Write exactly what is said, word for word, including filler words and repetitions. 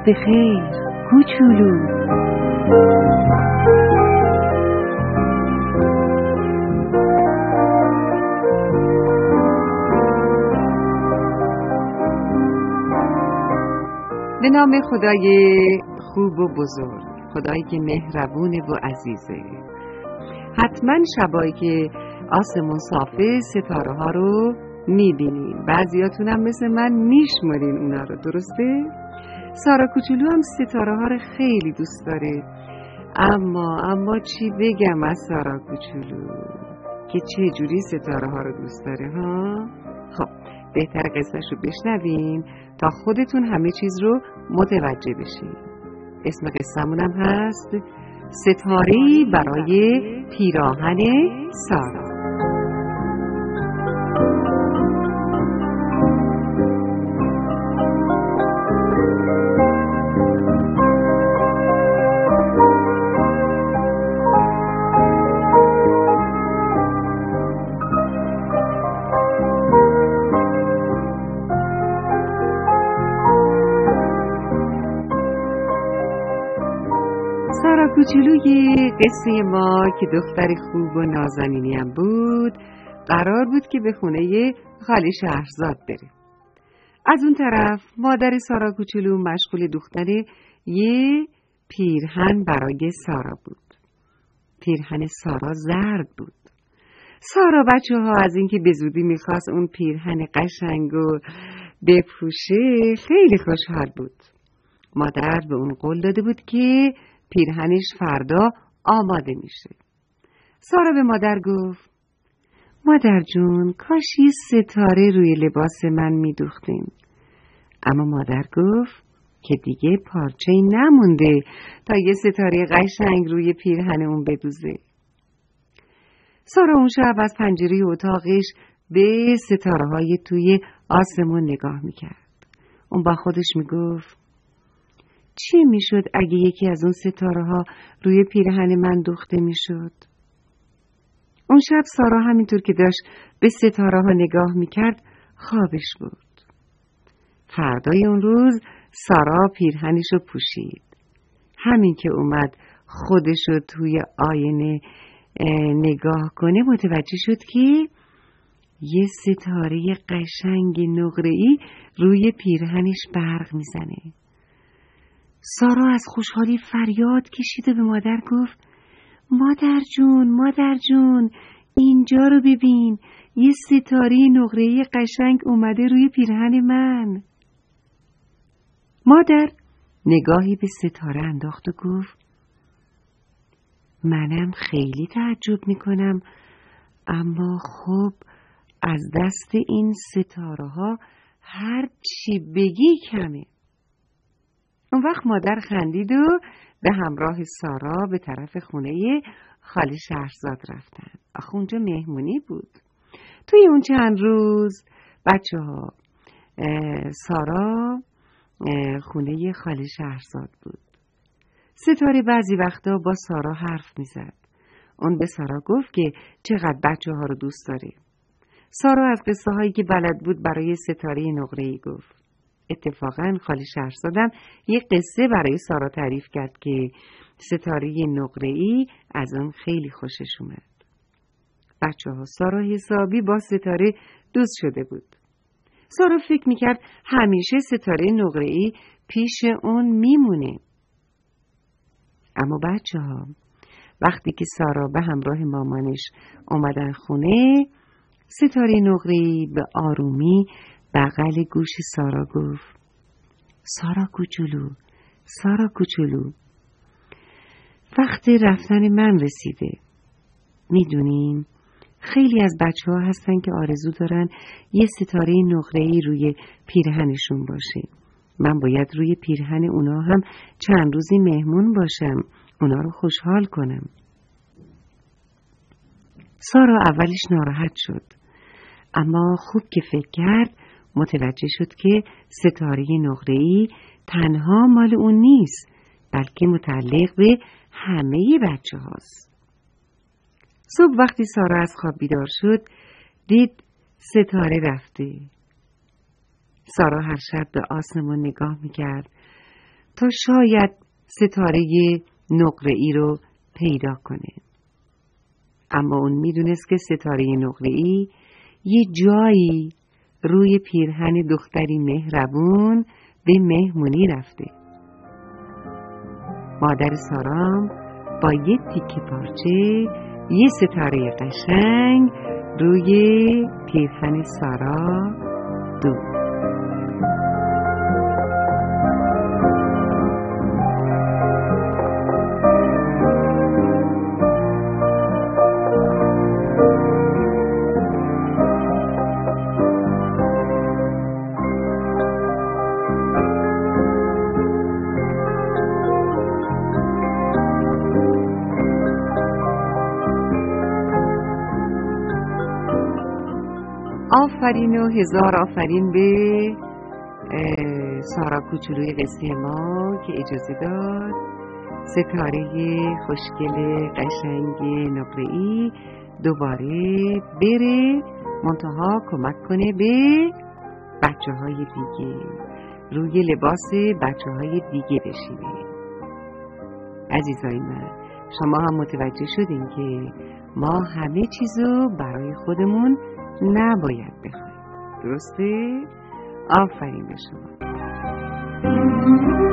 به خیر کوچولو. به نام خدای خوب و بزرگ، خدایی که مهربونه و عزیزه. حتما شبایی که آسمون صافه ستاره ها رو میبینین، بعضیاتون هم مثل من میشمارین اونا رو، درسته؟ سارا کوچولو هم ستاره ها رو خیلی دوست داره. اما اما چی بگم از سارا کوچولو که چه جوری ستاره ها رو دوست داره ها؟ خب بهتر قصهش رو بشنوین تا خودتون همه چیز رو متوجه بشین. اسم قصه‌مون هم هست ستاره‌ای برای پیراهن سارا. سارا کوچولوی قصه ما که دختر خوب و نازنینی هم بود، قرار بود که به خونه خاله شهرزاد بره. از اون طرف مادر سارا کوچولو مشغول دوختن یه پیرهن برای سارا بود. پیرهن سارا زرد بود. سارا بچه ها از اینکه به زودی میخواست اون پیرهن قشنگ و بپوشه خیلی خوشحال بود. مادر به اون قول داده بود که پیرهنش فردا آماده میشه. سارا به مادر گفت مادر جون کاش یه ستاره روی لباس من میدوختین. اما مادر گفت که دیگه پارچه‌ای نمونده تا یه ستاره قشنگ روی پیرهن اون بدوزه. سارا اون شب از پنجره اتاقش به ستاره های توی آسمون نگاه میکرد. اون با خودش میگفت چی میشد اگه یکی از اون ستاره ها روی پیرهن من دوخته میشد؟ اون شب سارا همینطور که داشت به ستاره ها نگاه میکرد خوابش بود. فردای اون روز سارا پیرهنش رو پوشید. همین که اومد خودش رو توی آینه نگاه کنه متوجه شد که یه ستاره قشنگ نقره‌ای روی پیرهنش برق میزنه. سارا از خوشحالی فریاد کشید و به مادر گفت مادر جون مادر جون اینجا رو ببین، یه ستاره نقره‌ای قشنگ اومده روی پیرهن من. مادر نگاهی به ستاره انداخت و گفت منم خیلی تعجب میکنم، اما خب از دست این ستاره ها هر چی بگی کمه. اون وقت مادر خندید و به همراه سارا به طرف خونه خاله شهرزاد رفتن. آخه اونجا مهمونی بود. توی اون چند روز بچه ها سارا خونه خاله شهرزاد بود. ستاره بعضی وقتا با سارا حرف میزد. اون به سارا گفت که چقدر بچه ها رو دوست داره. سارا از قصه هایی که بلد بود برای ستاره نقره‌ای گفت. اتفاقاً خاله شهرزادم یه قصه برای سارا تعریف کرد که ستاره نقره‌ای از اون خیلی خوشش اومد. بچه ها سارا حسابی با ستاره دوست شده بود. سارا فکر میکرد همیشه ستاره نقره‌ای پیش اون میمونه. اما بچه ها وقتی که سارا به همراه مامانش اومدن خونه، ستاره نقره‌ای به آرومی بغل گوش سارا گفت سارا کوچولو، سارا کوچولو، وقت رفتن من رسیده. میدونیم خیلی از بچه ها هستن که آرزو دارن یه ستاره نقره‌ای روی پیرهنشون باشه. من باید روی پیرهن اونا هم چند روزی مهمون باشم، اونا رو خوشحال کنم. سارا اولش ناراحت شد، اما خوب که فکر کرد متوجه شد که ستاره نقره‌ای تنها مال اون نیست، بلکه متعلق به همه بچه هاست. صبح وقتی سارا از خواب بیدار شد دید ستاره رفته. سارا هر شب به آسمون نگاه میکرد تا شاید ستاره نقره‌ای رو پیدا کنه. اما اون میدونست که ستاره نقره‌ای یه جایی روی پیرهن دختری مهربون به مهمونی رفته. مادر سارام با یه تیکه پارچه یه ستاره قشنگ روی پیرهن سارا دوخت. آفرین و هزار آفرین به سارا کوچولوی قصه ما که اجازه داد ستاره خوشگل قشنگ نقره‌ای دوباره بره منتها کمک کنه به بچه های دیگه، روی لباس بچه های دیگه بشینه. عزیزای من، شما هم متوجه شدین که ما همه چیزو برای خودمون نباید بخوایم. درسته؟ آفرین به شما.